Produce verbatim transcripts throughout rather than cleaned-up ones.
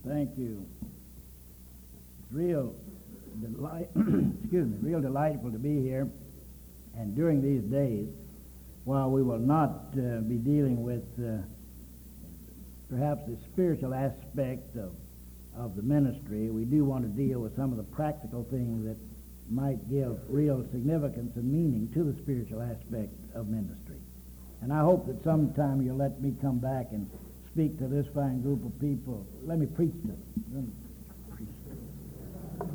Thank you. It's real delight, excuse me, real delightful to be here. And during these days, while we will not uh, be dealing with uh, perhaps the spiritual aspect of of the ministry, we do want to deal with some of the practical things that might give real significance and meaning to the spiritual aspect of ministry. And I hope that sometime you'll let me come back and speak to this fine group of people. Let me preach to them. Let me preach to them.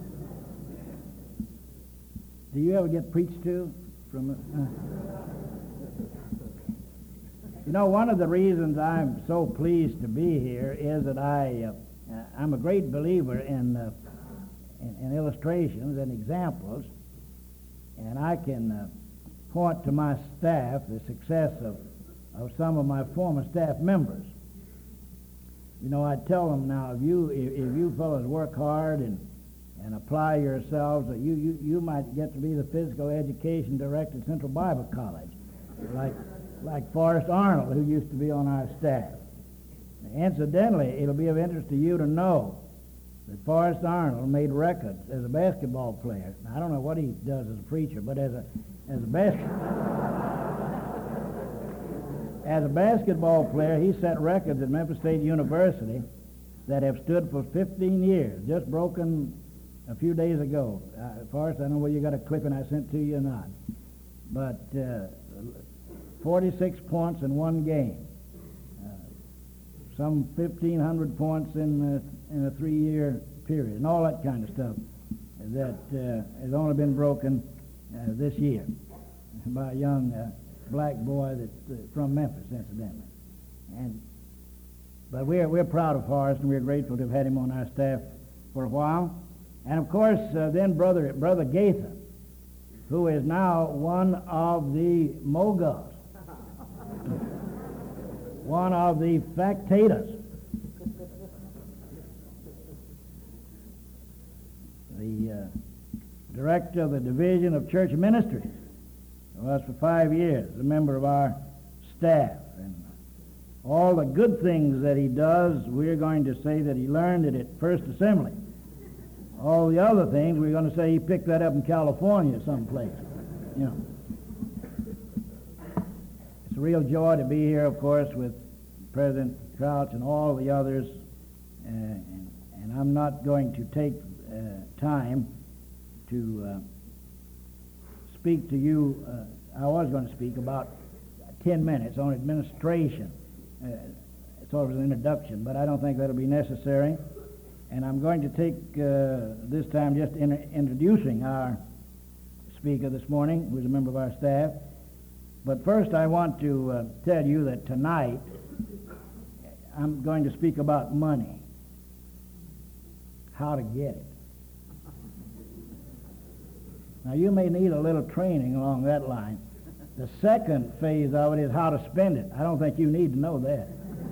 Do you ever get preached to? From uh, You know, one of the reasons I'm so pleased to be here is that I, uh, I'm a great believer in, uh, in, in illustrations and examples, and I can uh, point to my staff the success of, of some of my former staff members. You know, I tell them now, if you if, if you fellows work hard and and apply yourselves, uh, you, you you might get to be the physical education director at Central Bible College, like like Forrest Arnold, who used to be on our staff. Incidentally, it'll be of interest to you to know that Forrest Arnold made records as a basketball player. Now, I don't know what he does as a preacher, but as a as a basket as a basketball player, he set records at Memphis State University that have stood for fifteen years, just broken a few days ago. Uh, Forrest, I don't know whether you got a clipping I sent to you or not, but uh, forty-six points in one game. Some fifteen hundred points in uh, in a three-year period, and all that kind of stuff that uh, has only been broken uh, this year by a young uh, black boy that uh, from Memphis, incidentally. And but we're we're proud of Forrest, and we're grateful to have had him on our staff for a while. And of course, uh, then brother brother Gaither, who is now one of the moguls. One of the factators. The uh, director of the Division of Church Ministries. Was for five years a member of our staff. And all the good things that he does, we're going to say that he learned it at First Assembly. All the other things, we're going to say he picked that up in California someplace. You know. It's a real joy to be here, of course, with President Crouch and all the others, uh, and, and I'm not going to take uh, time to uh, speak to you. Uh, I was going to speak about ten minutes on administration, uh, sort of an introduction, but I don't think that'll be necessary. And I'm going to take uh, this time just in introducing our speaker this morning, who's a member of our staff. But first I want to uh, tell you that tonight I'm going to speak about money, how to get it. Now you may need a little training along that line. The second phase of it is how to spend it. I don't think you need to know that.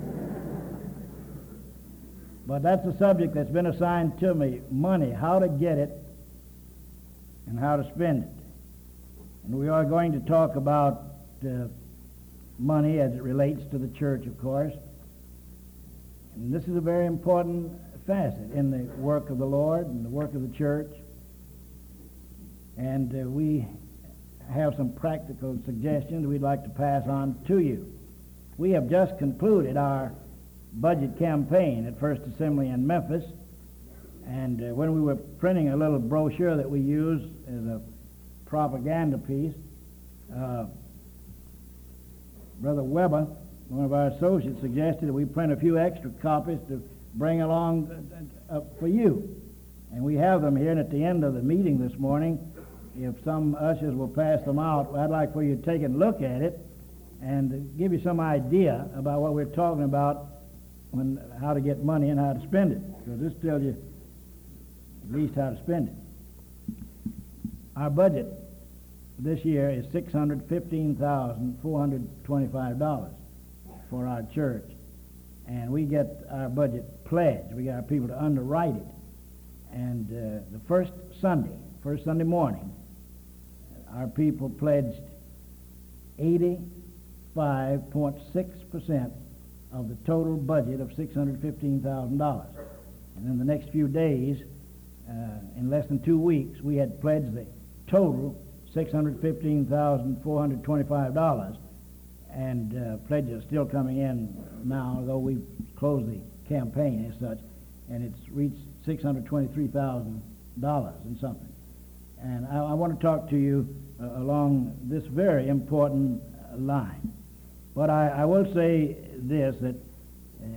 But that's the subject that's been assigned to me, money, how to get it and how to spend it. And we are going to talk about Uh, money as it relates to the church, of course. And this is a very important facet in the work of the Lord and the work of the church. And uh, we have some practical suggestions we'd like to pass on to you. We have just concluded our budget campaign at First Assembly in Memphis. And uh, when we were printing a little brochure that we use as a propaganda piece, uh, Brother Weber, one of our associates, suggested that we print a few extra copies to bring along uh, uh, for you. And we have them here, and at the end of the meeting this morning, if some ushers will pass them out, I'd like for you to take a look at it and give you some idea about what we're talking about, when how to get money and how to spend it. Because this tells you at least how to spend it. Our budget this year is six hundred fifteen thousand four hundred twenty-five dollars for our church. And we get our budget pledged. We got our people to underwrite it. And uh, the first Sunday, first Sunday morning, our people pledged eighty-five point six percent of the total budget of six hundred fifteen thousand dollars. And in the next few days, uh, in less than two weeks, we had pledged the total six hundred fifteen thousand four hundred twenty-five dollars, and uh, pledges still coming in now, though we've closed the campaign as such, and it's reached six hundred twenty-three thousand dollars and something. And I, I want to talk to you uh, along this very important uh, line. But I, I will say this, that uh,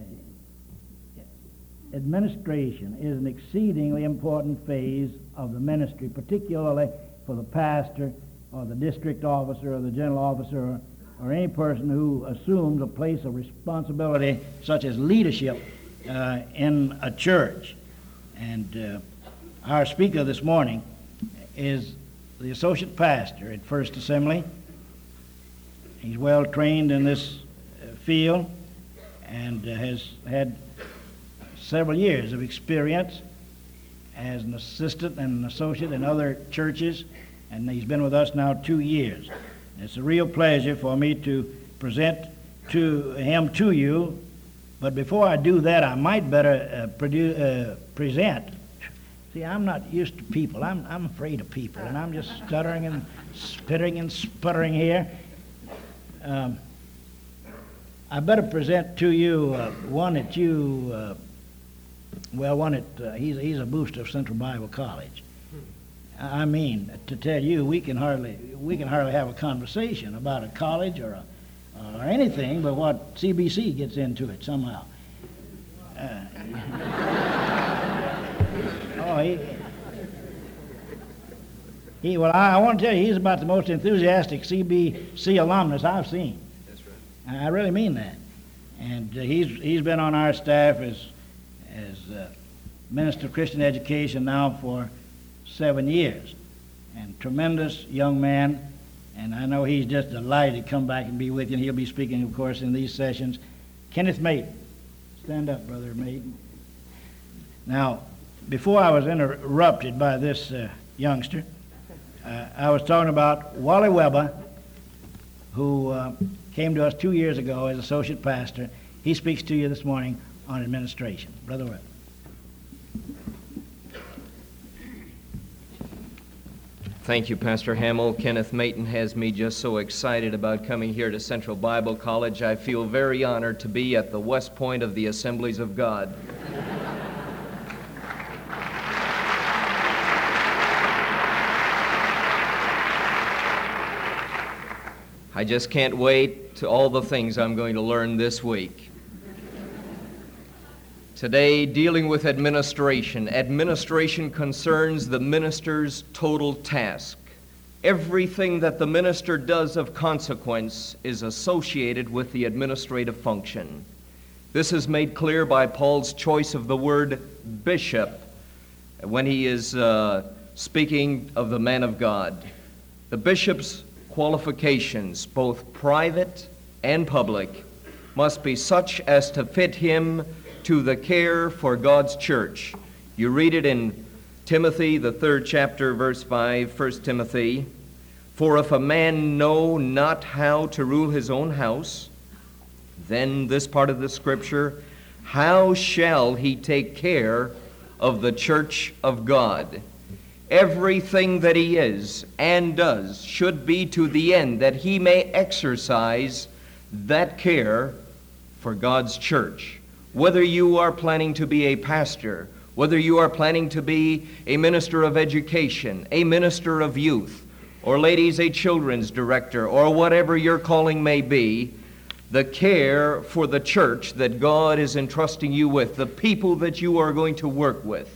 administration is an exceedingly important phase of the ministry, particularly for the pastor or the district officer or the general officer or, or any person who assumes a place of responsibility such as leadership uh, in a church. And uh, our speaker this morning is the associate pastor at First Assembly. He's well trained in this uh, field and uh, has had several years of experience as an assistant and an associate in other churches, and he's been with us now two years. It's a real pleasure for me to present to him to you, but before I do that, I might better uh, produ- uh, present. See, I'm not used to people. I'm, I'm afraid of people, and I'm just stuttering and spitting and sputtering here. Um, I better present to you uh, one that you, uh, well, one that uh, he's, he's a booster of Central Bible College. I mean, to tell you, we can hardly we can hardly have a conversation about a college or a, or anything, but what C B C gets into it somehow. Uh, oh, he, he well, I, I want to tell you, he's about the most enthusiastic C B C alumnus I've seen. That's right. I really mean that. And uh, he's he's been on our staff as as uh, Minister of Christian Education now for seven years, and tremendous young man, and I know he's just delighted to come back and be with you, and he'll be speaking, of course, in these sessions. Kenneth Maiden. Stand up, Brother Maiden. Now, before I was interrupted by this uh, youngster, uh, I was talking about Wally Weber, who uh, came to us two years ago as associate pastor. He speaks to you this morning on administration. Brother Weber. Thank you, Pastor Hamill. Kenneth Maiden has me just so excited about coming here to Central Bible College. I feel very honored to be at the West Point of the Assemblies of God. I just can't wait to all the things I'm going to learn this week. Today, dealing with administration. Administration concerns the minister's total task. Everything that the minister does of consequence is associated with the administrative function. This is made clear by Paul's choice of the word bishop when he is uh, speaking of the man of God. The bishop's qualifications, both private and public, must be such as to fit him to the care for God's church. You read it in Timothy, the third chapter, verse five, First Timothy. For if a man know not how to rule his own house, then this part of the scripture, how shall he take care of the church of God? Everything that he is and does should be to the end that he may exercise that care for God's church. Whether you are planning to be a pastor, whether you are planning to be a minister of education, a minister of youth, or ladies, a children's director, or whatever your calling may be, the care for the church that God is entrusting you with, the people that you are going to work with.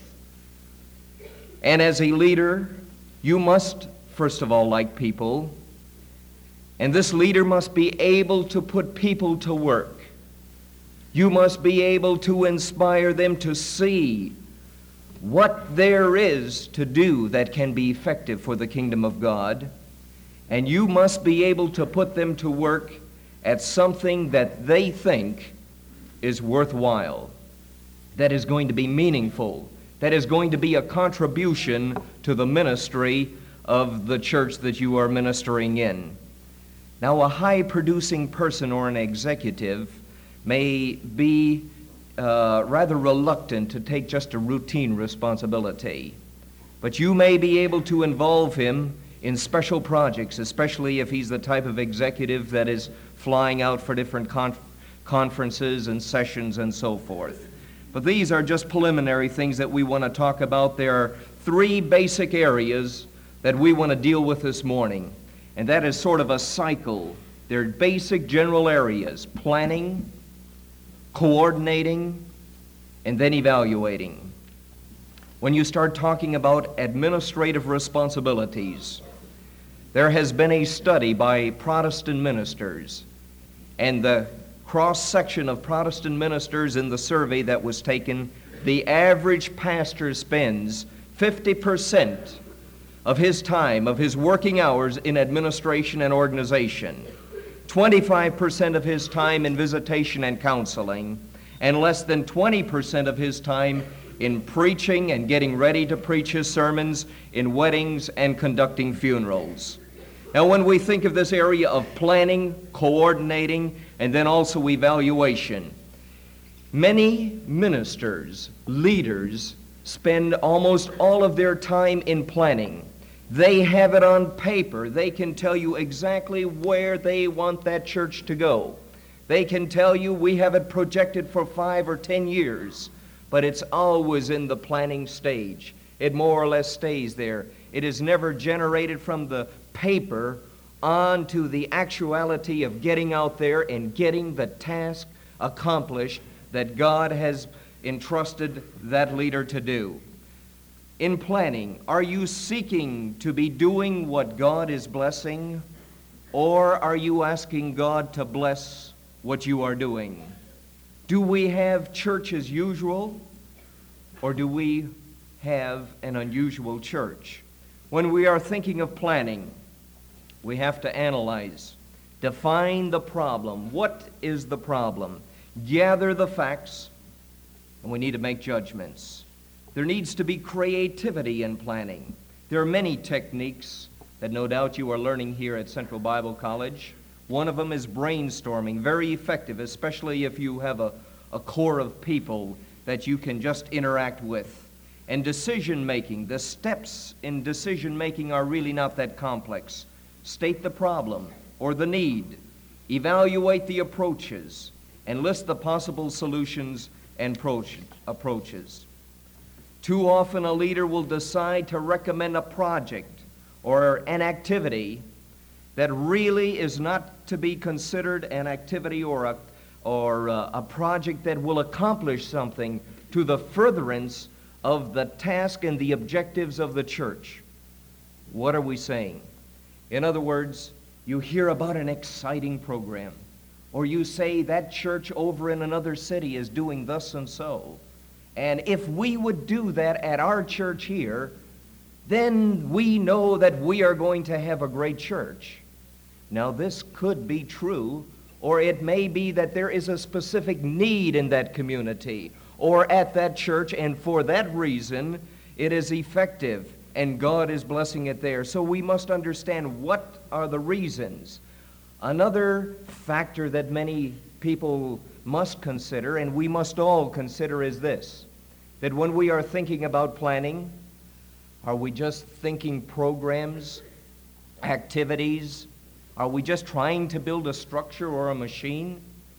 And as a leader, you must, first of all, like people, and this leader must be able to put people to work. You must be able to inspire them to see what there is to do that can be effective for the kingdom of God. And you must be able to put them to work at something that they think is worthwhile, that is going to be meaningful, that is going to be a contribution to the ministry of the church that you are ministering in. Now, a high-producing person or an executive may be uh, rather reluctant to take just a routine responsibility. But you may be able to involve him in special projects, especially if he's the type of executive that is flying out for different con- conferences and sessions and so forth. But these are just preliminary things that we want to talk about. There are three basic areas that we want to deal with this morning, and that is sort of a cycle. They're basic general areas: planning, coordinating, and then evaluating. When you start talking about administrative responsibilities, there has been a study by Protestant ministers, and the cross-section of Protestant ministers in the survey that was taken, the average pastor spends fifty percent of his time, of his working hours, in administration and organization, twenty-five percent of his time in visitation and counseling, and less than twenty percent of his time in preaching and getting ready to preach his sermons, in weddings and conducting funerals. Now, when we think of this area of planning, coordinating, and then also evaluation, many ministers, leaders, spend almost all of their time in planning. They have it on paper. They can tell you exactly where they want that church to go. They can tell you we have it projected for five or ten years, but it's always in the planning stage. It more or less stays there. It is never generated from the paper onto the actuality of getting out there and getting the task accomplished that God has entrusted that leader to do. In planning, are you seeking to be doing what God is blessing, or are you asking God to bless what you are doing? Do we have church as usual, or do we have an unusual church? When we are thinking of planning, we have to analyze, define the problem. What is the problem? Gather the facts, and we need to make judgments. There needs to be creativity in planning. There are many techniques that no doubt you are learning here at Central Bible College. One of them is brainstorming, very effective, especially if you have a, a core of people that you can just interact with. And decision-making, the steps in decision-making are really not that complex. State the problem or the need, evaluate the approaches, and list the possible solutions and approach, approaches. Too often a leader will decide to recommend a project or an activity that really is not to be considered an activity or a, or a, a project that will accomplish something to the furtherance of the task and the objectives of the church. What are we saying? In other words, you hear about an exciting program, or you say that church over in another city is doing thus and so, and if we would do that at our church here, then we know that we are going to have a great church. Now, this could be true, or it may be that there is a specific need in that community or at that church, and for that reason, it is effective, and God is blessing it there. So we must understand what are the reasons. Another factor that many people must consider, and we must all consider, is this: that when we are thinking about planning, are we just thinking programs, activities? Are we just trying to build a structure or a machine?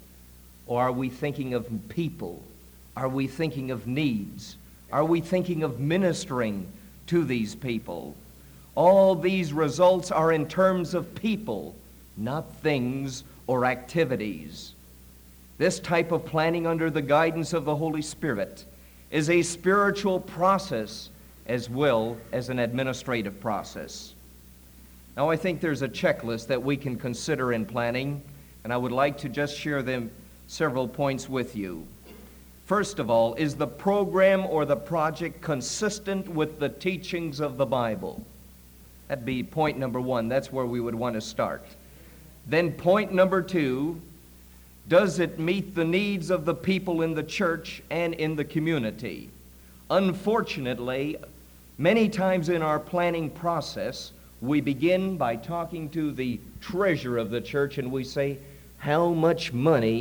Or are we thinking of people? Are we thinking of needs? Are we thinking of ministering to these people? All these results are in terms of people, not things or activities. This type of planning under the guidance of the Holy Spirit is a spiritual process as well as an administrative process. Now, I think there's a checklist that we can consider in planning, and I would like to just share them several points with you. First of all, is the program or the project consistent with the teachings of the Bible? That'd be point number one. That's where we would want to start. Then point number two, does it meet the needs of the people in the church and in the community? Unfortunately, many times in our planning process, we begin by talking to the treasurer of the church and we say, how much money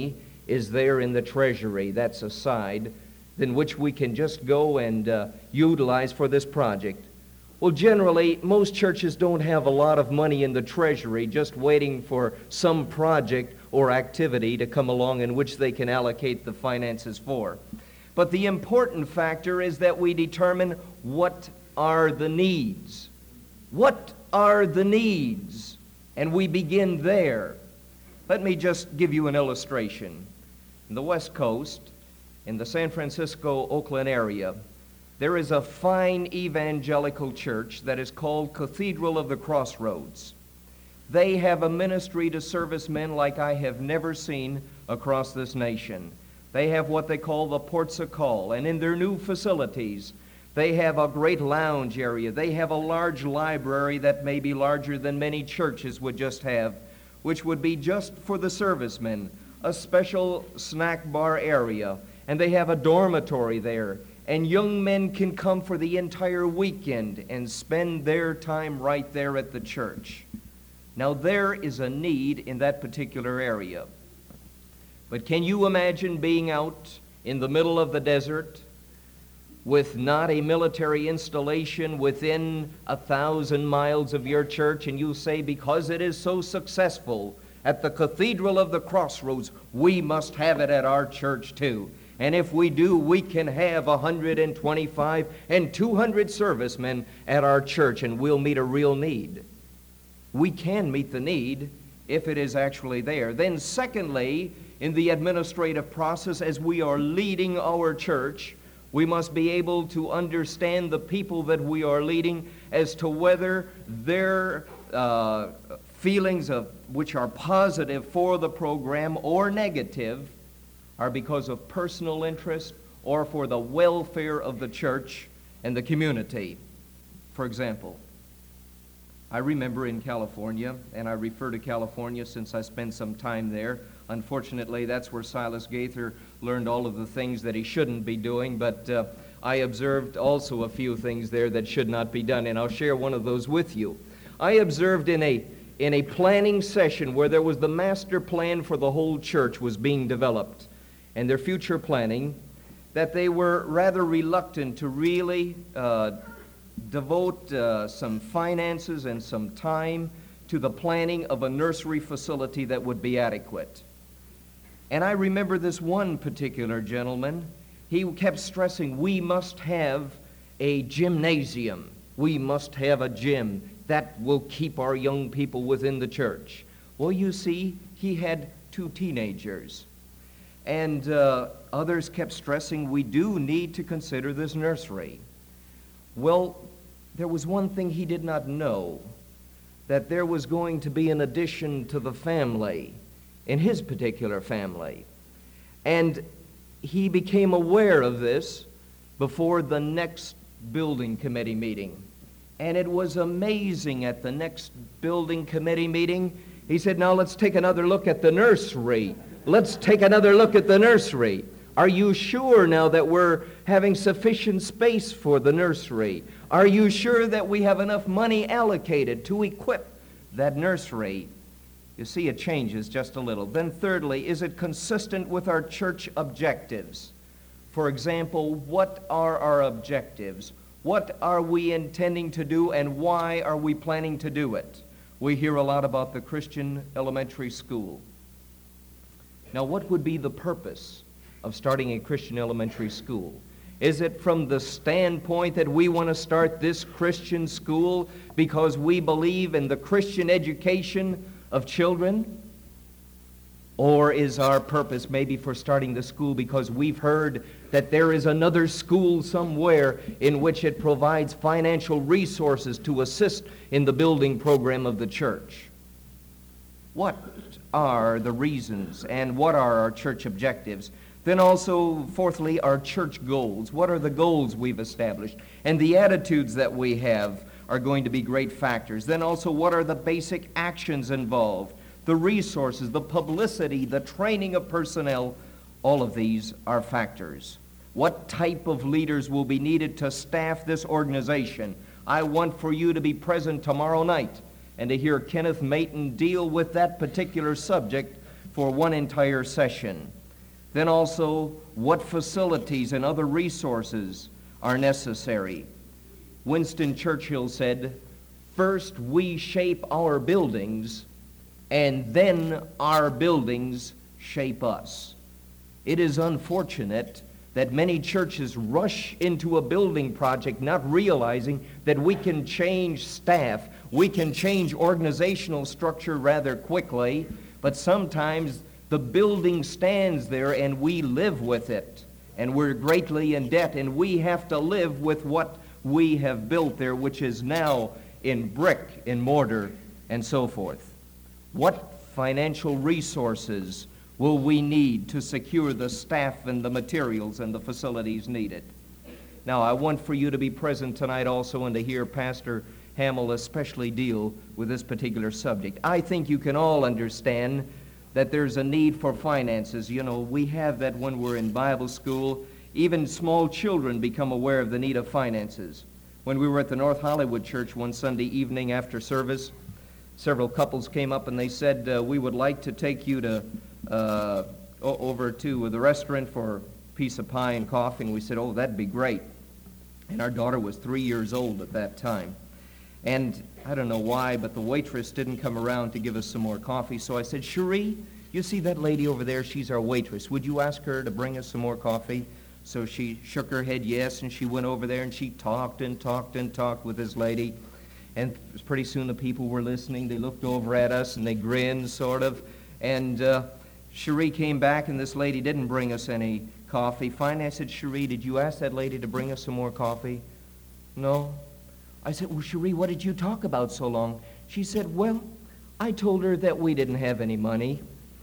is there in the treasury. That's a side in which we can just go and uh, utilize for this project. Well, generally, most churches don't have a lot of money in the treasury just waiting for some project or activity to come along in which they can allocate the finances for. But the important factor is that we determine what are the needs. What are the needs? And we begin there. Let me just give you an illustration. In the West Coast, in the San Francisco, Oakland area, there is a fine evangelical church that is called Cathedral of the Crossroads. They have a ministry to servicemen like I have never seen across this nation. They have what they call the ports of call, and in their new facilities, they have a great lounge area. They have a large library that may be larger than many churches would just have, which would be just for the servicemen, a special snack bar area, and they have a dormitory there, and young men can come for the entire weekend and spend their time right there at the church. Now, there is a need in that particular area. But can you imagine being out in the middle of the desert with not a military installation within a thousand miles of your church, and you say, because it is so successful at the Cathedral of the Crossroads, we must have it at our church too. And if we do, we can have one hundred twenty-five and two hundred servicemen at our church, and we'll meet a real need. We can meet the need if it is actually there. Then secondly, in the administrative process, as we are leading our church, we must be able to understand the people that we are leading as to whether their uh, feelings of which are positive for the program or negative are because of personal interest or for the welfare of the church and the community. For example, I remember in California, and I refer to California since I spent some time there. Unfortunately, that's where Silas Gaither learned all of the things that he shouldn't be doing, but uh, I observed also a few things there that should not be done, and I'll share one of those with you. I observed in a in a planning session where there was the master plan for the whole church was being developed, and their future planning, that they were rather reluctant to really uh, devote uh, some finances and some time to the planning of a nursery facility that would be adequate. And I remember this one particular gentleman. He kept stressing, we must have a gymnasium. We must have a gym that will keep our young people within the church. Well, you see, he had two teenagers. And uh, others kept stressing, we do need to consider this nursery. Well, there was one thing he did not know, that there was going to be an addition to the family, in his particular family. And he became aware of this before the next building committee meeting. And it was amazing at the next building committee meeting. He said, now let's take another look at the nursery. Let's take another look at the nursery. Are you sure now that we're having sufficient space for the nursery? Are you sure that we have enough money allocated to equip that nursery? You see, it changes just a little. Then thirdly, is it consistent with our church objectives? For example, what are our objectives? What are we intending to do, and why are we planning to do it? We hear a lot about the Christian elementary school. Now, what would be the purpose of starting a Christian elementary school? Is it from the standpoint that we want to start this Christian school because we believe in the Christian education of children? Or is our purpose maybe for starting the school because we've heard that there is another school somewhere in which it provides financial resources to assist in the building program of the church? What are the reasons, and what are our church objectives? Then also, fourthly, our church goals. What are the goals we've established? And the attitudes that we have are going to be great factors. Then also, what are the basic actions involved? The resources, the publicity, the training of personnel, all of these are factors. What type of leaders will be needed to staff this organization? I want for you to be present tomorrow night and to hear Kenneth Maton deal with that particular subject for one entire session. Then also, what facilities and other resources are necessary. Winston Churchill said, "First we shape our buildings, and then our buildings shape us." It is unfortunate that many churches rush into a building project not realizing that we can change staff, we can change organizational structure rather quickly, but sometimes the building stands there and we live with it, and we're greatly in debt, and we have to live with what we have built there, which is now in brick, in mortar, and so forth. What financial resources will we need to secure the staff and the materials and the facilities needed? Now, I want for you to be present tonight also and to hear Pastor Hamill especially deal with this particular subject. I think you can all understand that there's a need for finances. You know, we have that when we're in Bible school. Even small children become aware of the need of finances. When we were at the North Hollywood Church one Sunday evening after service, several couples came up and they said, uh, we would like to take you to uh, o- over to the restaurant for a piece of pie and coffee. And we said, oh, that'd be great. And our daughter was three years old at that time. And I don't know why, but the waitress didn't come around to give us some more coffee. So I said, Cherie, you see that lady over there? She's our waitress. Would you ask her to bring us some more coffee? So she shook her head yes, and she went over there and she talked and talked and talked with this lady. And pretty soon the people were listening. They looked over at us and they grinned, sort of. And uh, Cherie came back, and this lady didn't bring us any coffee. Finally, I said, Cherie, did you ask that lady to bring us some more coffee? No. I said, well, Cherie, what did you talk about so long? She said, well, I told her that we didn't have any money.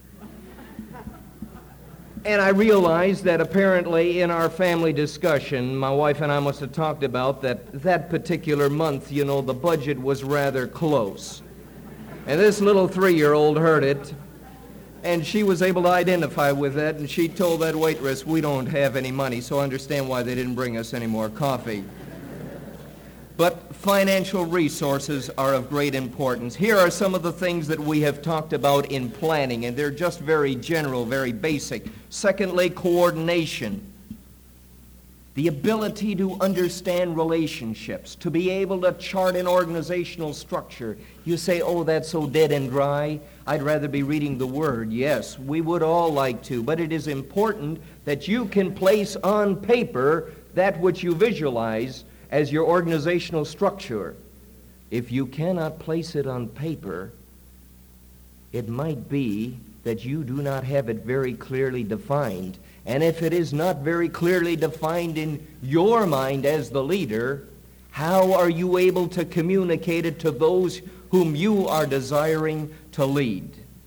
And I realized that apparently in our family discussion, my wife and I must have talked about that that particular month, you know, the budget was rather close. And this little three-year-old heard it, and she was able to identify with that, and she told that waitress, we don't have any money, so I understand why they didn't bring us any more coffee. But financial resources are of great importance. Here are some of the things that we have talked about in planning, and they're just very general, very basic. Secondly, coordination. The ability to understand relationships, to be able to chart an organizational structure. You say, oh, that's so dead and dry. I'd rather be reading the Word. Yes, we would all like to, but it is important that you can place on paper that which you visualize as your organizational structure. If you cannot place it on paper, it might be that you do not have it very clearly defined. And if it is not very clearly defined in your mind as the leader, how are you able to communicate it to those whom you are desiring to lead?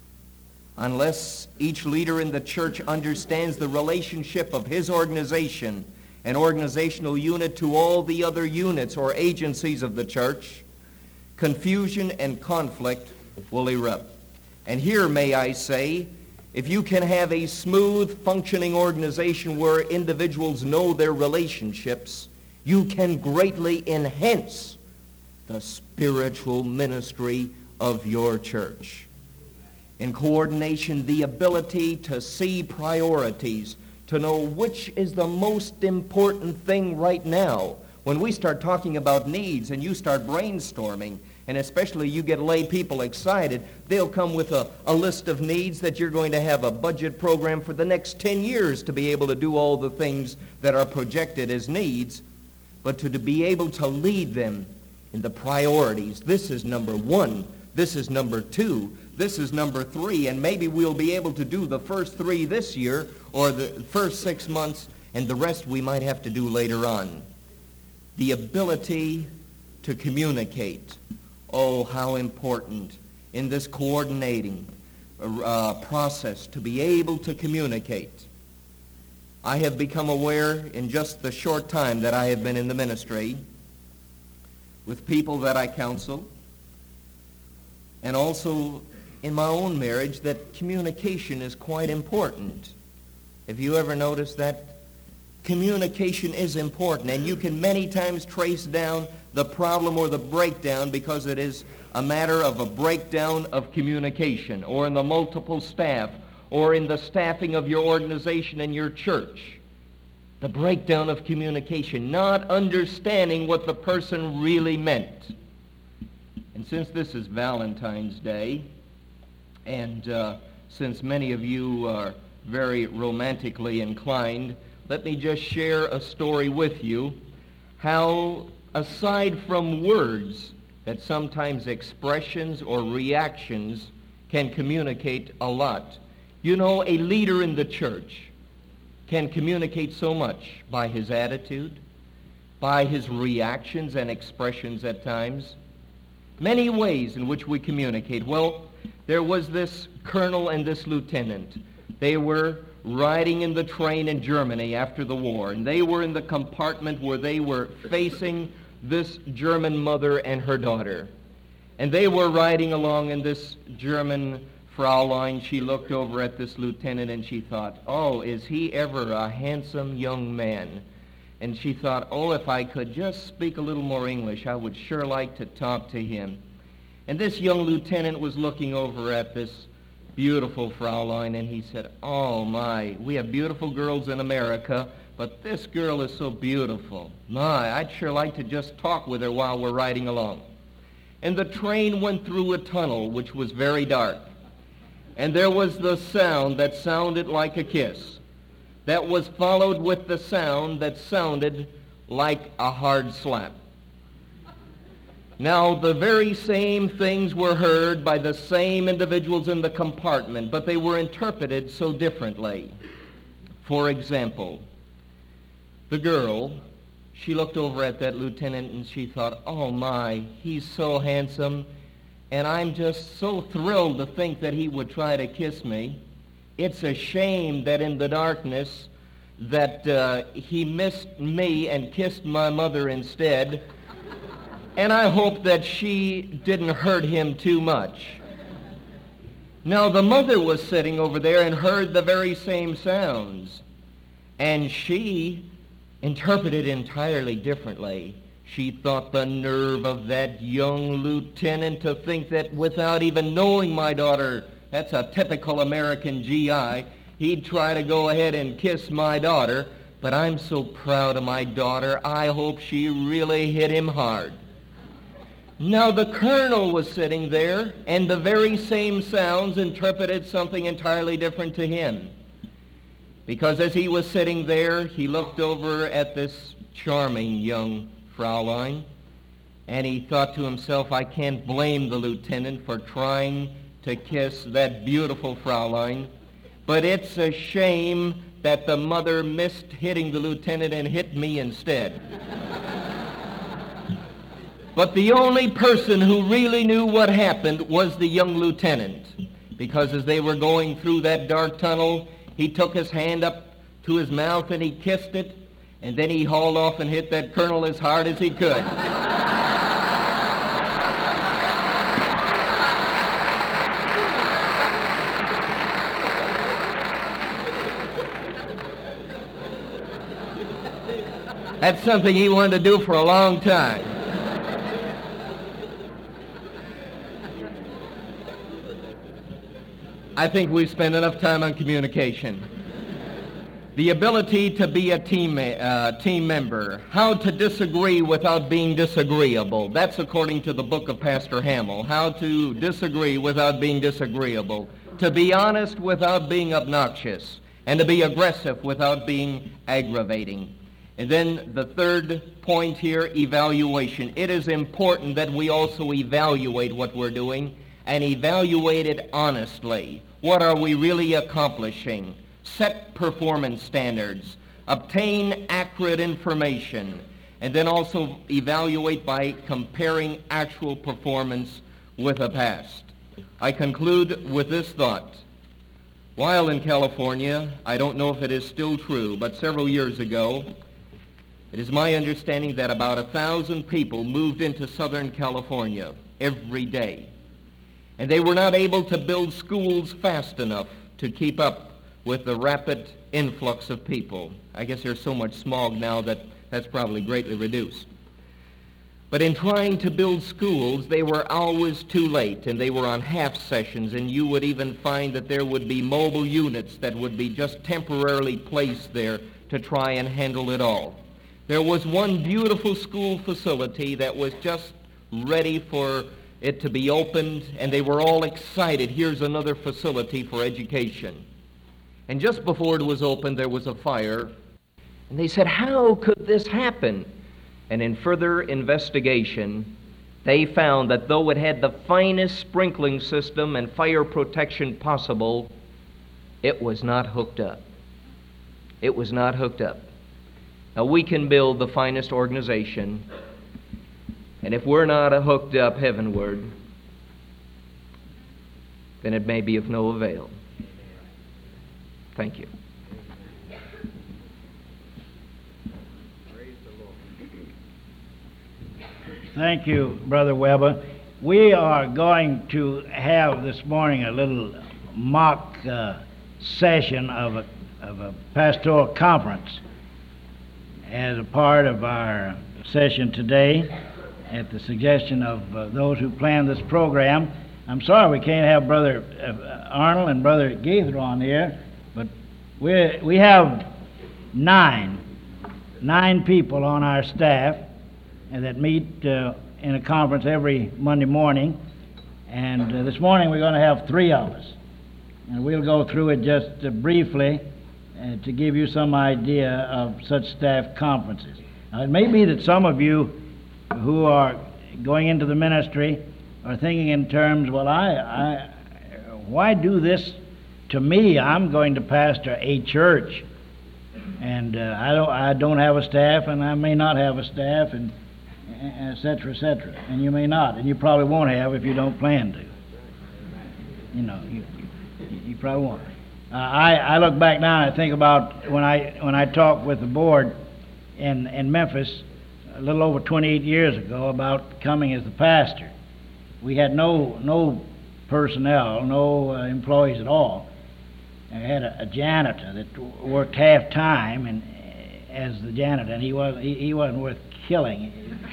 Unless each leader in the church understands the relationship of his organization, an organizational unit, to all the other units or agencies of the church, confusion and conflict will erupt. And here, may I say, if you can have a smooth functioning organization where individuals know their relationships, you can greatly enhance the spiritual ministry of your church. In coordination, the ability to see priorities, to know which is the most important thing right now. When we start talking about needs and you start brainstorming, and especially you get lay people excited, they'll come with a, a list of needs that you're going to have a budget program for the next ten years to be able to do all the things that are projected as needs, but to, to be able to lead them in the priorities. This is number one. This is number two. This is number three, and maybe we'll be able to do the first three this year or the first six months, and the rest we might have to do later on. The ability to communicate. Oh, how important in this coordinating uh, process to be able to communicate. I have become aware in just the short time that I have been in the ministry with people that I counsel, and also in my own marriage, that communication is quite important. Have you ever noticed that? Communication is important, and you can many times trace down the problem or the breakdown because it is a matter of a breakdown of communication, or in the multiple staff, or in the staffing of your organization and your church. The breakdown of communication, not understanding what the person really meant. And since this is Valentine's Day, and uh, since many of you are very romantically inclined, let me just share a story with you how, aside from words, that sometimes expressions or reactions can communicate a lot. You know, a leader in the church can communicate so much by his attitude, by his reactions and expressions at times. Many ways in which we communicate. Well, there was this colonel and this lieutenant. They were riding in the train in Germany after the war, and they were in the compartment where they were facing this German mother and her daughter. And they were riding along, and this German Fraulein, she looked over at this lieutenant and she thought, oh, is he ever a handsome young man? And she thought, oh, if I could just speak a little more English, I would sure like to talk to him. And this young lieutenant was looking over at this beautiful Fraulein, and he said, oh my, we have beautiful girls in America, but this girl is so beautiful. My, I'd sure like to just talk with her while we're riding along. And the train went through a tunnel which was very dark. And there was the sound that sounded like a kiss, that was followed with the sound that sounded like a hard slap. Now, the very same things were heard by the same individuals in the compartment, but they were interpreted so differently. For example, the girl, she looked over at that lieutenant and she thought, oh my, he's so handsome, and I'm just so thrilled to think that he would try to kiss me. It's a shame that in the darkness that uh, he missed me and kissed my mother instead, and I hope that she didn't hurt him too much. Now, the mother was sitting over there and heard the very same sounds, and she interpreted entirely differently. She thought, the nerve of that young lieutenant to think that without even knowing my daughter, that's a typical American G I, he'd try to go ahead and kiss my daughter, but I'm so proud of my daughter, I hope she really hit him hard. Now, the colonel was sitting there, and the very same sounds interpreted something entirely different to him. Because as he was sitting there, he looked over at this charming young Fraulein, and he thought to himself, I can't blame the lieutenant for trying to kiss that beautiful Fraulein, but it's a shame that the mother missed hitting the lieutenant and hit me instead. But the only person who really knew what happened was the young lieutenant, because as they were going through that dark tunnel, he took his hand up to his mouth and he kissed it, and then he hauled off and hit that colonel as hard as he could. That's something he wanted to do for a long time. I think we've spent enough time on communication. The ability to be a team, uh, team member. How to disagree without being disagreeable. That's according to the book of Pastor Hamill. How to disagree without being disagreeable. To be honest without being obnoxious. And to be aggressive without being aggravating. And then the third point here, evaluation. It is important that we also evaluate what we're doing and evaluate it honestly. What are we really accomplishing? Set performance standards, obtain accurate information, and then also evaluate by comparing actual performance with the past. I conclude with this thought. While in California, I don't know if it is still true, but several years ago, it is my understanding that about a thousand people moved into Southern California every day. And they were not able to build schools fast enough to keep up with the rapid influx of people. I guess there's so much smog now that that's probably greatly reduced. But in trying to build schools, they were always too late, and they were on half sessions, and you would even find that there would be mobile units that would be just temporarily placed there to try and handle it all. There was one beautiful school facility that was just ready for it to be opened, and they were all excited. Here's another facility for education. And just before it was opened, there was a fire, and they said, how could this happen? And in further investigation, they found that though it had the finest sprinkling system and fire protection possible, it was not hooked up. It was not hooked up. Now, we can build the finest organization, and if we're not hooked up heavenward, then it may be of no avail. Thank you. Thank you, Brother Weber. We are going to have this morning a little mock uh, session of a, of a pastoral conference as a part of our session today at the suggestion of uh, those who planned this program. I'm sorry we can't have Brother uh, Arnold and Brother Gaither on here, but we we have nine, nine people on our staff and that meet uh, in a conference every Monday morning. And uh, this morning we're going to have three of us. And we'll go through it just uh, briefly uh, to give you some idea of such staff conferences. Now, it may be that some of you who are going into the ministry are thinking in terms, well, I, I why do this to me? I'm going to pastor a church, and uh, I don't I don't have a staff, and I may not have a staff, and et cetera, et cetera. And you may not, and you probably won't have if you don't plan to. You know, you, you, you probably won't. Uh, I, I look back now and I think about when I when I talked with the board in, in Memphis a little over twenty-eight years ago about coming as the pastor. We had no no personnel, no uh, employees at all. I had a, a janitor that worked half time and as the janitor, and he was he, he wasn't worth killing.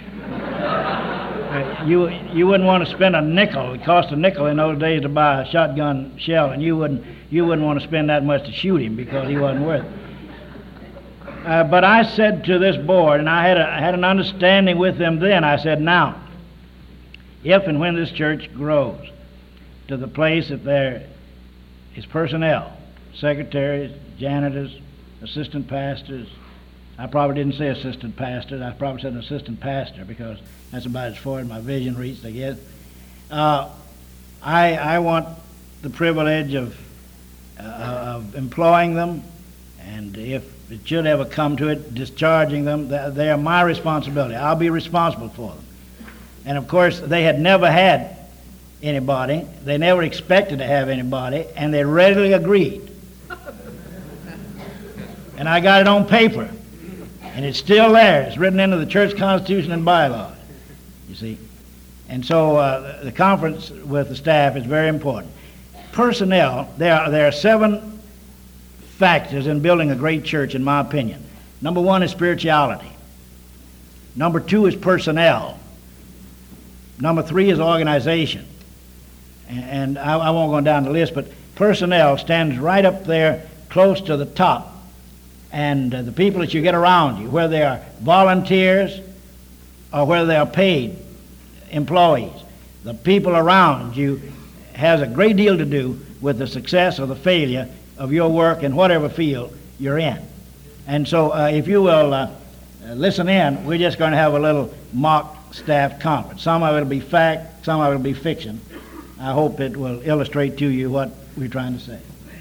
uh, you you wouldn't want to spend a nickel. It cost a nickel in those days to buy a shotgun shell, and you wouldn't you wouldn't want to spend that much to shoot him because he wasn't worth it. Uh, but I said to this board, and I had a, I had an understanding with them then. I said, now, if and when this church grows to the place that there is personnel, secretaries, janitors, assistant pastors. I probably didn't say assistant pastor. I probably said an assistant pastor because that's about as far as my vision reached, I guess. Uh, I, I want the privilege of, uh, of employing them, and if it should ever come to it, discharging them. They are my responsibility. I'll be responsible for them. And of course, they had never had anybody. They never expected to have anybody, and they readily agreed. And I got it on paper. And it's still there. It's written into the church constitution and bylaws, you see. And so uh, the conference with the staff is very important. Personnel, there are, there are seven factors in building a great church, in my opinion. Number one is spirituality. Number two is personnel. Number three is organization. And, and I, I won't go down the list, but personnel stands right up there close to the top. And uh, the people that you get around you, whether they are volunteers or whether they are paid employees, the people around you has a great deal to do with the success or the failure of your work in whatever field you're in. And so uh, if you will uh, listen in, we're just going to have a little mock staff conference. Some of it will be fact, some of it will be fiction. I hope it will illustrate to you what we're trying to say.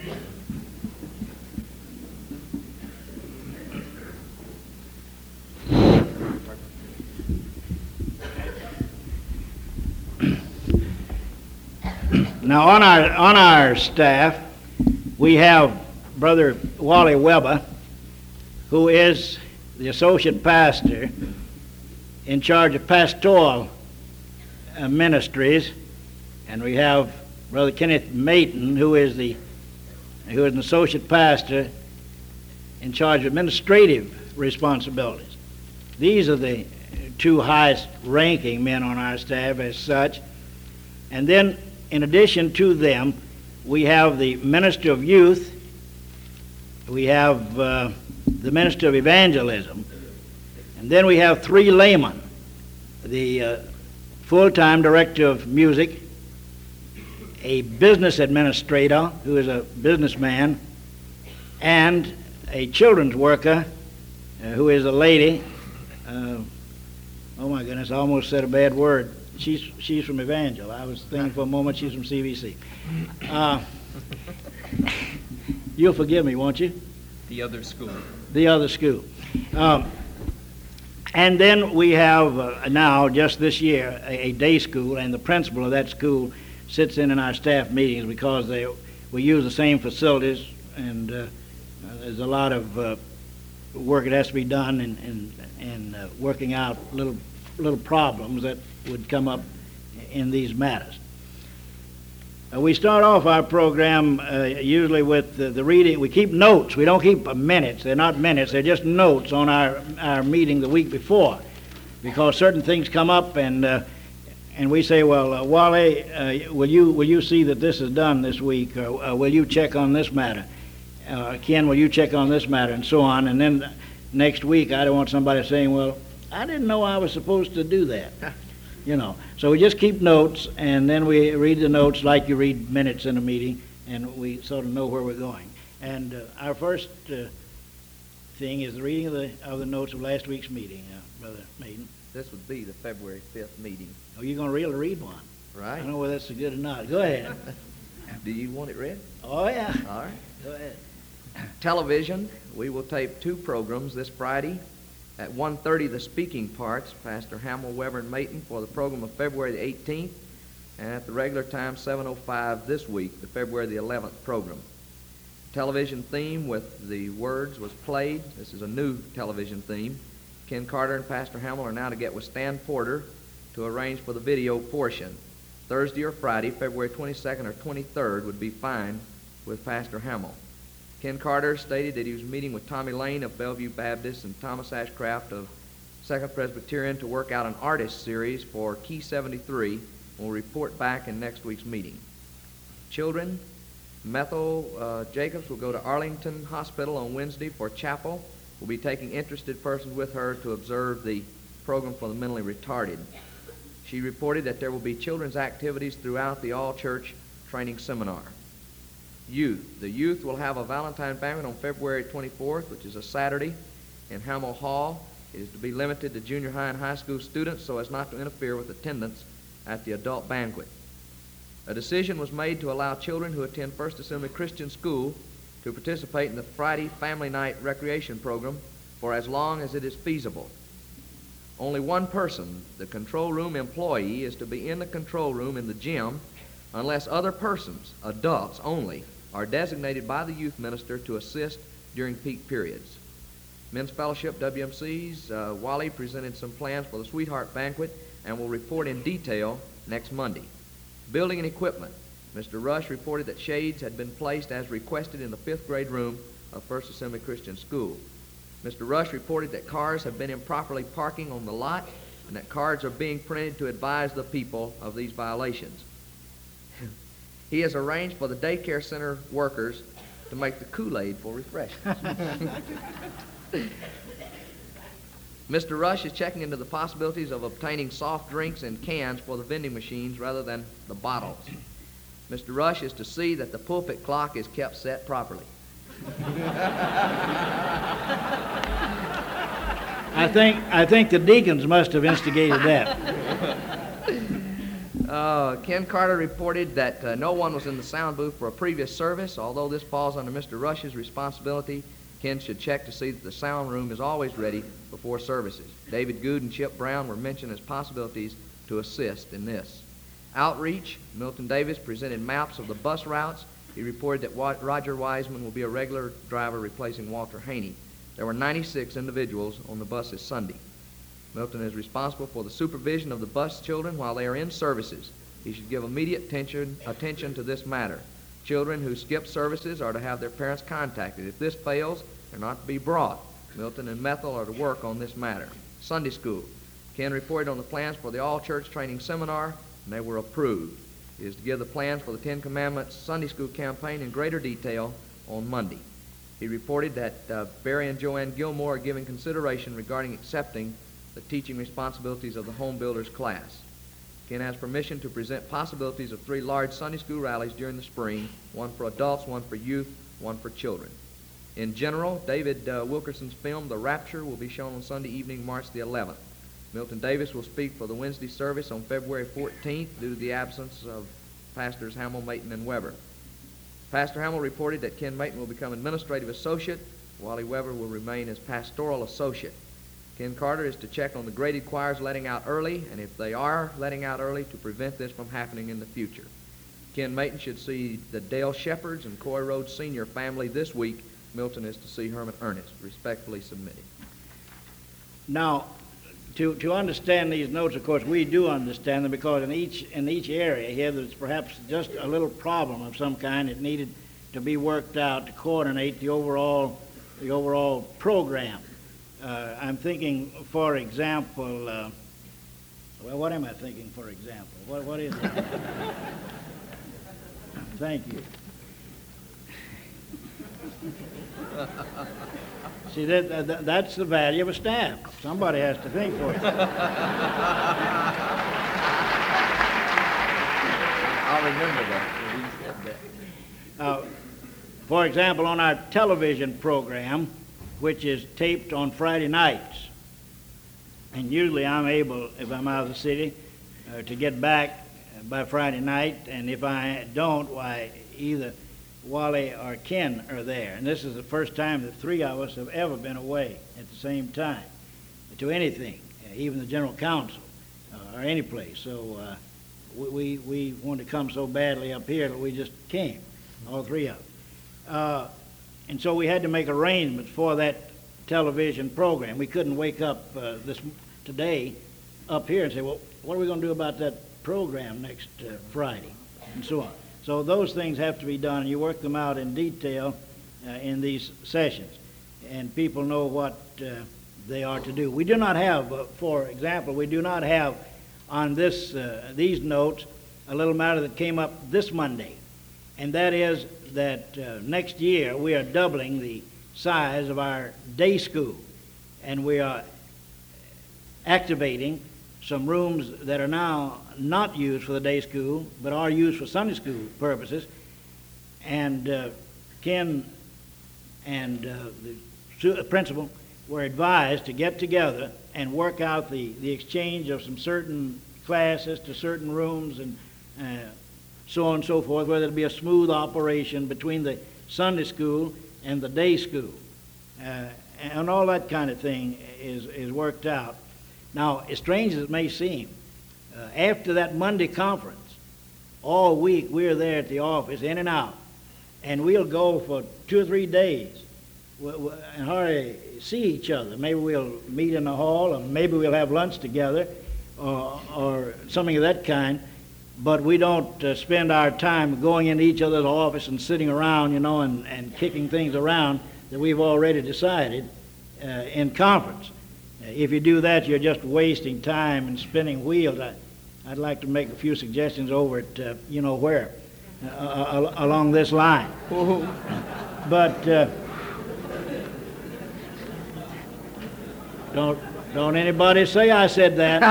Now, on our on our staff, we have Brother Wally Weber, who is the associate pastor in charge of pastoral uh, ministries, and we have Brother Kenneth Mayton, who is the who is an associate pastor in charge of administrative responsibilities. These are the two highest ranking men on our staff as such. And then, in addition to them, we have the Minister of Youth, we have uh, the Minister of Evangelism, and then we have three laymen, the uh, full-time Director of Music, a business administrator who is a businessman, and a children's worker uh, who is a lady. Uh, oh my goodness, I almost said a bad word. She's she's from Evangel. I was thinking for a moment she's from C B C. Uh, you'll forgive me, won't you? The other school. The other school. Um, and then we have uh, now, just this year, a, a day school, and the principal of that school sits in in our staff meetings because they we use the same facilities, and uh, there's a lot of uh, work that has to be done in, in, in uh, working out little little problems that would come up in these matters. Uh, we start off our program uh, usually with the, the reading. We keep notes. We don't keep uh, minutes. They're not minutes. They're just notes on our, our meeting the week before, because certain things come up, and uh, and we say, well, uh, Wally, uh, will you will you see that this is done this week, or uh, will you check on this matter? Uh, Ken, will you check on this matter, and so on. And then next week, I don't want somebody saying, well, I didn't know I was supposed to do that. You know, so we just keep notes, and then we read the notes like you read minutes in a meeting, and we sort of know where we're going. And uh, our first uh, thing is the reading of the of the notes of last week's meeting, uh, Brother Maiden. This would be the February fifth meeting. Oh, you're going to really read one? Right. I don't know whether that's good or not. Go ahead. Do you want it read? Oh, yeah. All right. Go ahead. Television, we will tape two programs this Friday. At one thirty, the speaking parts, Pastor Hamill, Weber, and Mayton, for the program of February the eighteenth, and at the regular time, seven oh five this week, the February the eleventh program. Television theme with the words was played. This is a new television theme. Ken Carter and Pastor Hamill are now to get with Stan Porter to arrange for the video portion. Thursday or Friday, February twenty-second or twenty-third, would be fine with Pastor Hamill. Ken Carter stated that he was meeting with Tommy Lane of Bellevue Baptist and Thomas Ashcraft of Second Presbyterian to work out an artist series for Key seventy-three. We'll report back in next week's meeting. Children, Methel uh, Jacobs will go to Arlington Hospital on Wednesday for chapel. We'll be taking interested persons with her to observe the program for the mentally retarded. She reported that there will be children's activities throughout the all-church training seminar. Youth. The youth will have a Valentine banquet on February twenty-fourth, which is a Saturday, in Hamill Hall. It is to be limited to junior high and high school students so as not to interfere with attendance at the adult banquet. A decision was made to allow children who attend First Assembly Christian School to participate in the Friday Family Night Recreation Program for as long as it is feasible. Only one person, the control room employee, is to be in the control room in the gym unless other persons, adults only, are designated by the youth minister to assist during peak periods. Men's Fellowship W M C's uh, Wally presented some plans for the Sweetheart Banquet and will report in detail next Monday. Building and equipment. Mister Rush reported that shades had been placed as requested in the fifth grade room of First Assembly Christian School. Mister Rush reported that cars have been improperly parking on the lot and that cards are being printed to advise the people of these violations. He has arranged for the daycare center workers to make the Kool-Aid for refreshments. Mister Rush is checking into the possibilities of obtaining soft drinks in cans for the vending machines rather than the bottles. Mister Rush is to see that the pulpit clock is kept set properly. I think I think the deacons must have instigated that. Uh, Ken Carter reported that uh, no one was in the sound booth for a previous service. Although this falls under Mister Rush's responsibility, Ken should check to see that the sound room is always ready before services. David Good and Chip Brown were mentioned as possibilities to assist in this. Outreach, Milton Davis presented maps of the bus routes. He reported that Wa- Roger Wiseman will be a regular driver replacing Walter Haney. There were ninety-six individuals on the bus this Sunday. Milton is responsible for the supervision of the bus children while they are in services. He should give immediate attention, attention to this matter. Children who skip services are to have their parents contacted. If this fails, they're not to be brought. Milton and Methel are to work on this matter. Sunday school. Ken reported on the plans for the all-church training seminar, and they were approved. He is to give the plans for the Ten Commandments Sunday School campaign in greater detail on Monday. He reported that uh, Barry and Joanne Gilmore are giving consideration regarding accepting the teaching responsibilities of the Home Builders class. Ken has permission to present possibilities of three large Sunday school rallies during the spring, one for adults, one for youth, one for children. In general, David uh, Wilkerson's film, The Rapture, will be shown on Sunday evening, March the eleventh. Milton Davis will speak for the Wednesday service on February fourteenth due to the absence of Pastors Hamill, Mayton, and Weber. Pastor Hamill reported that Ken Mayton will become administrative associate, Wally Weber will remain as pastoral associate. Ken Carter is to check on the graded choirs letting out early, and if they are letting out early, to prevent this from happening in the future. Ken Mayton should see the Dale Shepherds and Coy Rhodes Senior family this week. Milton is to see Herman Ernest. Respectfully submitted. Now, to, to understand these notes, of course, we do understand them because in each in each area here, there's perhaps just a little problem of some kind that needed to be worked out to coordinate the overall the overall program. Uh, I'm thinking, for example, uh, well, what am I thinking, for example? What what is it? Thank you. See, that, that, that's the value of a staff. Somebody has to think for you. I'll remember that. When he said that. Uh, for example, on our television program, which is taped on Friday nights, and usually I'm able, if I'm out of the city, uh, to get back by Friday night, and if I don't, why, either Wally or Ken are there. And this is the first time that three of us have ever been away at the same time to anything, even the general council uh, or any place. So uh, we, we, we wanted to come so badly up here that we just came, all three of us. Uh, and so we had to make arrangements for that television program. We couldn't wake up uh, this today up here and say, well, what are we going to do about that program next uh, Friday, and so on. So those things have to be done, and you work them out in detail uh, in these sessions, and people know what uh, they are to do. We do not have, uh, for example, we do not have on this uh, these notes a little matter that came up this Monday, and that is that uh, next year we are doubling the size of our day school, and we are activating some rooms that are now not used for the day school, but are used for Sunday school purposes. And uh, Ken and uh, the principal were advised to get together and work out the, the exchange of some certain classes to certain rooms and uh, so on and so forth, whether it be a smooth operation between the Sunday school and the day school. Uh, and all that kind of thing is, is worked out. Now, as strange as it may seem, uh, after that Monday conference, all week we're there at the office, in and out, and we'll go for two or three days and hardly see each other. Maybe we'll meet in the hall, or maybe we'll have lunch together, or, or something of that kind, but we don't uh, spend our time going into each other's office and sitting around, you know, and, and kicking things around that we've already decided uh, in conference. If you do that, you're just wasting time and spinning wheels. I, I'd like to make a few suggestions over at, uh, you know where, uh, along this line. But uh, don't don't anybody say I said that.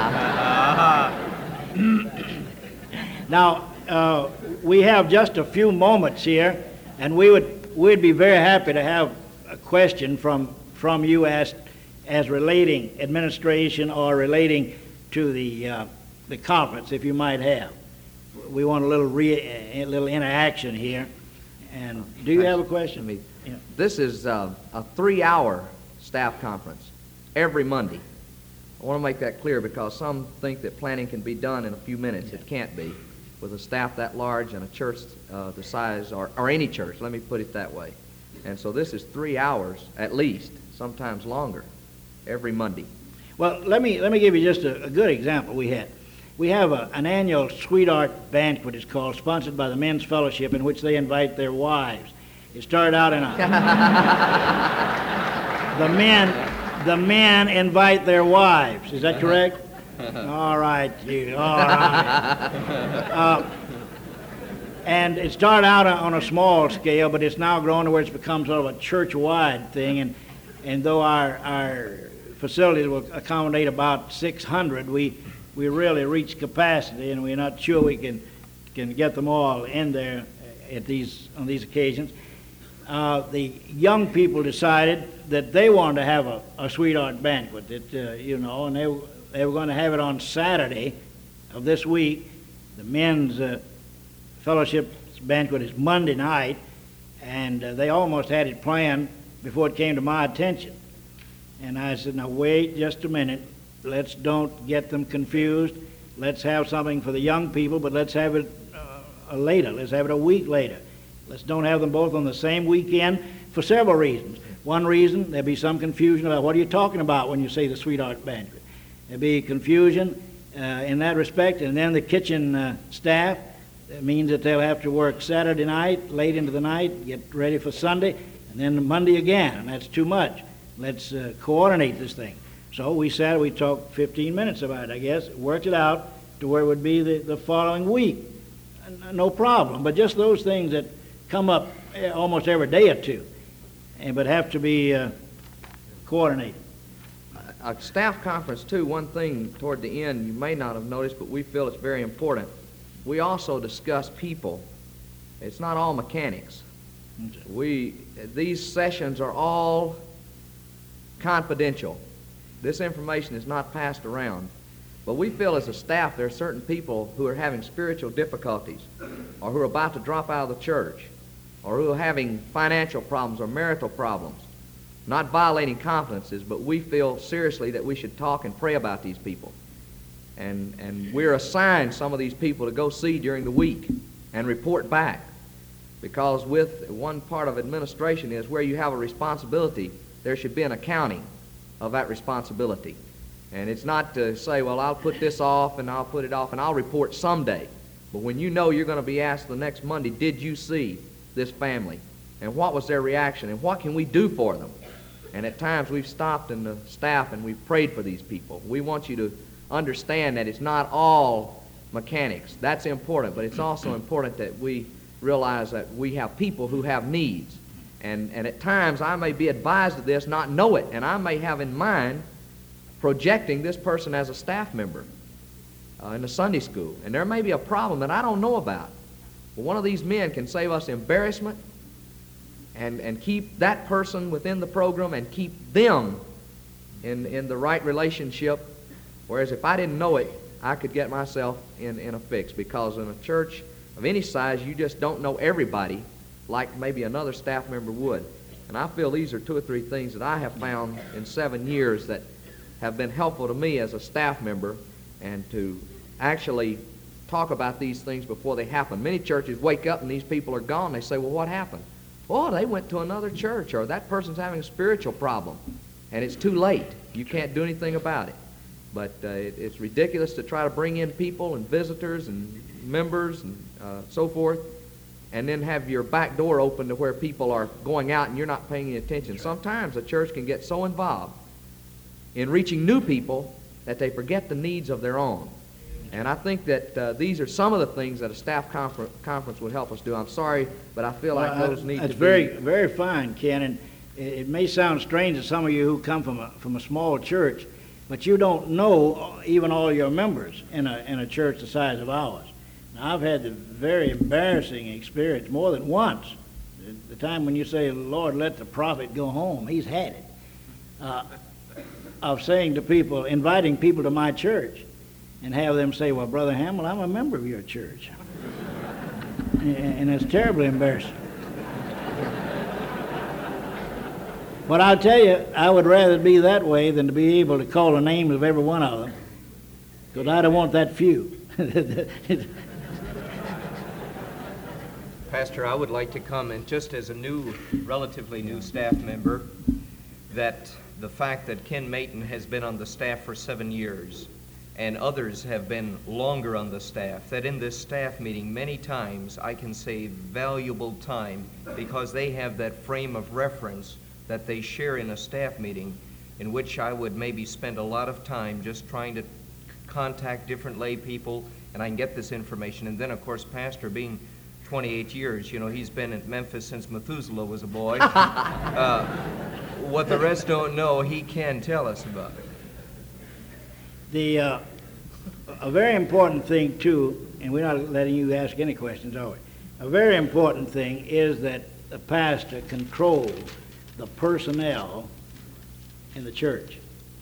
Now uh, we have just a few moments here, and we would we'd be very happy to have a question from from you asked as relating administration or relating to the uh, the conference, if you might have. We want a little re- a little interaction here. And do you have a question? Me. Yeah. This is uh, a three-hour staff conference every Monday. I want to make that clear because some think that planning can be done in a few minutes. Yeah. It can't be. With a staff that large and a church uh, the size, or, or any church, let me put it that way. And so this is three hours at least, sometimes longer, every Monday. Well, let me let me give you just a, a good example we had. We have a, an annual Sweetheart Banquet, it's called, sponsored by the Men's Fellowship, in which they invite their wives. It started out in a... the men the men invite their wives. Is that correct? All right, you. All right. Uh, and it started out on a small scale, but it's now grown to where it's become sort of a church-wide thing. And and though our our facilities will accommodate about six hundred, we we really reach capacity, and we're not sure we can can get them all in there at these on these occasions. Uh, the young people decided that they wanted to have a, a sweetheart banquet, that uh, you know, and they they were going to have it on Saturday of this week. The men's uh, fellowship banquet is Monday night, and uh, they almost had it planned before it came to my attention. And I said, now wait just a minute. Let's don't get them confused. Let's have something for the young people, but let's have it uh, later. Let's have it a week later. Let's don't have them both on the same weekend for several reasons. One reason, there'll be some confusion about what are you talking about when you say the sweetheart banquet. There'll be confusion uh, in that respect, and then the kitchen uh, staff, it means that they'll have to work Saturday night, late into the night, get ready for Sunday, and then Monday again, and that's too much. Let's uh, coordinate this thing. So we sat, we talked fifteen minutes about it, I guess, worked it out to where it would be the, the following week. No problem, but just those things that come up almost every day or two, and but have to be uh, coordinated. A staff conference, too, one thing toward the end you may not have noticed, but we feel it's very important. We also discuss people. It's not all mechanics. We these sessions are all confidential. This information is not passed around. But we feel as a staff there are certain people who are having spiritual difficulties, or who are about to drop out of the church, or who are having financial problems or marital problems. Not violating confidences, but we feel seriously that we should talk and pray about these people. And, and we're assigned some of these people to go see during the week and report back. Because with one part of administration is where you have a responsibility, there should be an accounting of that responsibility. And it's not to say, well, I'll put this off and I'll put it off and I'll report someday. But when you know you're going to be asked the next Monday, did you see this family? And what was their reaction? And what can we do for them? And at times we've stopped in the staff and we've prayed for these people. We want you to understand that it's not all mechanics. That's important, but it's also important that we realize that we have people who have needs. And, and at times I may be advised of this, not know it, and I may have in mind projecting this person as a staff member uh, in the Sunday school. And there may be a problem that I don't know about. But one of these men can save us embarrassment and, and keep that person within the program and keep them in, in the right relationship. Whereas if I didn't know it, I could get myself in, in a fix, because in a church of any size, you just don't know everybody like maybe another staff member would. And I feel these are two or three things that I have found in seven years that have been helpful to me as a staff member, and to actually talk about these things before they happen. Many churches wake up and these people are gone. They say, well, what happened? Oh, they went to another church, or that person's having a spiritual problem, and it's too late. You can't do anything about it. But uh, it, it's ridiculous to try to bring in people and visitors and members and uh, so forth, and then have your back door open to where people are going out and you're not paying any attention. Sometimes a church can get so involved in reaching new people that they forget the needs of their own. And I think that uh, these are some of the things that a staff confer- conference would help us do. I'm sorry, but I feel like well, those need that's to very, be... That's very fine, Ken, and it, it may sound strange to some of you who come from a, from a small church, but you don't know even all your members in a, in a church the size of ours. Now, I've had the very embarrassing experience more than once. The, the time when you say, Lord, let the prophet go home, he's had it. Uh, of saying to people, inviting people to my church, and have them say, well, Brother Hamill, I'm a member of your church. and, and it's terribly embarrassing. But I'll tell you, I would rather be that way than to be able to call the names of every one of them, because I don't want that few. Pastor, I would like to comment, just as a new, relatively new staff member, that the fact that Ken Mayton has been on the staff for seven years and others have been longer on the staff, that in this staff meeting many times I can save valuable time because they have that frame of reference that they share in a staff meeting in which I would maybe spend a lot of time just trying to contact different lay people, and I can get this information. And then, of course, Pastor, being twenty-eight years, you know, he's been in Memphis since Methuselah was a boy. uh, what the rest don't know, he can tell us about it. The uh, a very important thing, too, and we're not letting you ask any questions, are we? A very important thing is that the pastor controls the personnel in the church.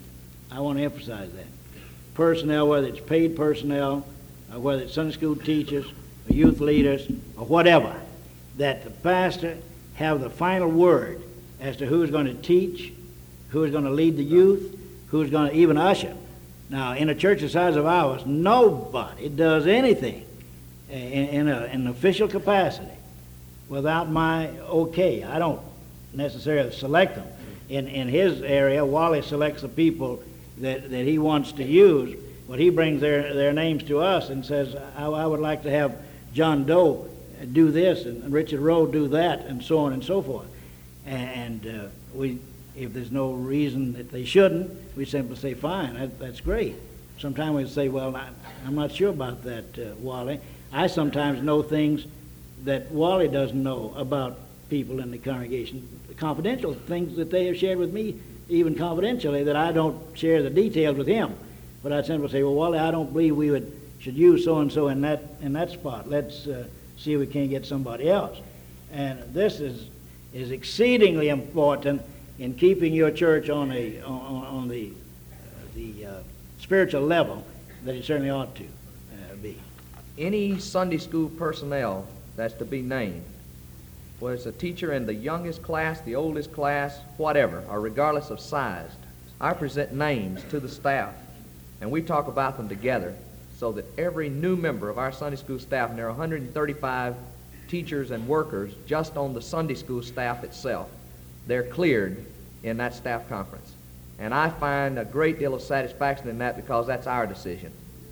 I want to emphasize that. Personnel, whether it's paid personnel, or whether it's Sunday school teachers, or youth leaders, or whatever, that the pastor have the final word as to who's going to teach, who's going to lead the youth, who's going to even usher. Now, in a church the size of ours, nobody does anything in, in, a, in an official capacity without my okay. I don't necessarily select them. In, in his area, Wally selects the people that, that he wants to use, but he brings their, their names to us and says, I, I would like to have John Doe do this and Richard Rowe do that, and so on and so forth. And, and uh, we, if there's no reason that they shouldn't, we simply say, fine, that, that's great. Sometimes we say, well, I, I'm not sure about that, uh, Wally. I sometimes know things that Wally doesn't know about people in the congregation, confidential things that they have shared with me, even confidentially, that I don't share the details with him. But I simply say, well, Wally, I don't believe we would should use so-and-so in that in that spot. Let's uh, see if we can't get somebody else. And this is is exceedingly important in keeping your church on a on, on the the uh, spiritual level that it certainly ought to uh, be. Any Sunday school personnel that's to be named, whether it's a teacher in the youngest class, the oldest class, whatever, or regardless of size, I present names to the staff, and we talk about them together so that every new member of our Sunday school staff, and there are one hundred thirty-five teachers and workers just on the Sunday school staff itself, they're cleared in that staff conference. And I find a great deal of satisfaction in that because that's our decision.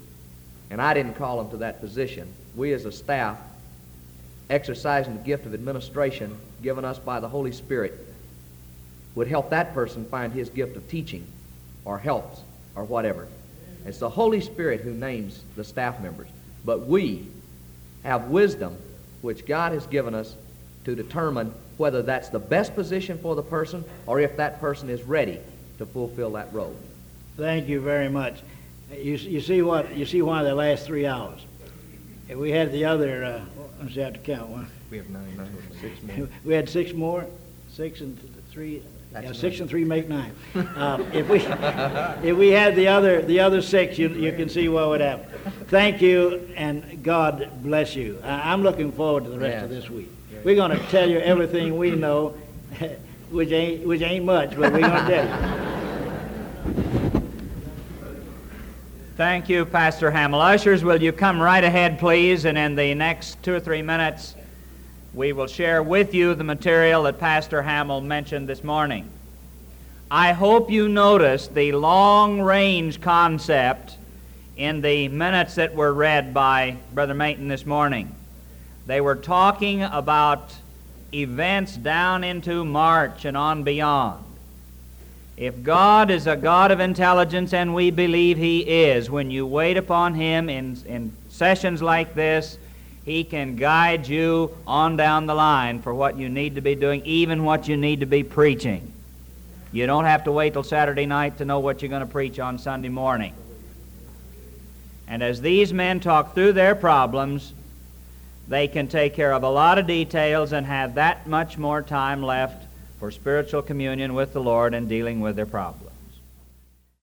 And I didn't call them to that position. We as a staff, exercising the gift of administration given us by the Holy Spirit, would help that person find his gift of teaching or helps or whatever. It's the Holy Spirit who names the staff members. But we have wisdom which God has given us to determine whether that's the best position for the person or if that person is ready to fulfill that role. Thank you very much. You, you see what you see why the last three hours. We had the other. Uh, let's see, I have to count one. We have nine, nine, six more. We had six more, six and th- three. That's yeah, nine. Six and three make nine. uh, if we if we had the other the other six, you you can see what would happen. Thank you, and God bless you. I, I'm looking forward to the rest Yes. of this week. We're going to tell you everything we know, which ain't which ain't much, but we're going to tell you. Thank you, Pastor Hamill. Ushers, will you come right ahead, please, and in the next two or three minutes, we will share with you the material that Pastor Hamill mentioned this morning. I hope you noticed the long-range concept in the minutes that were read by Brother Mayton this morning. They were talking about events down into March and on beyond. If God is a God of intelligence, and we believe He is, when you wait upon Him in, in sessions like this, He can guide you on down the line for what you need to be doing, even what you need to be preaching. You don't have to wait till Saturday night to know what you're going to preach on Sunday morning. And as these men talk through their problems, they can take care of a lot of details and have that much more time left for spiritual communion with the Lord and dealing with their problems.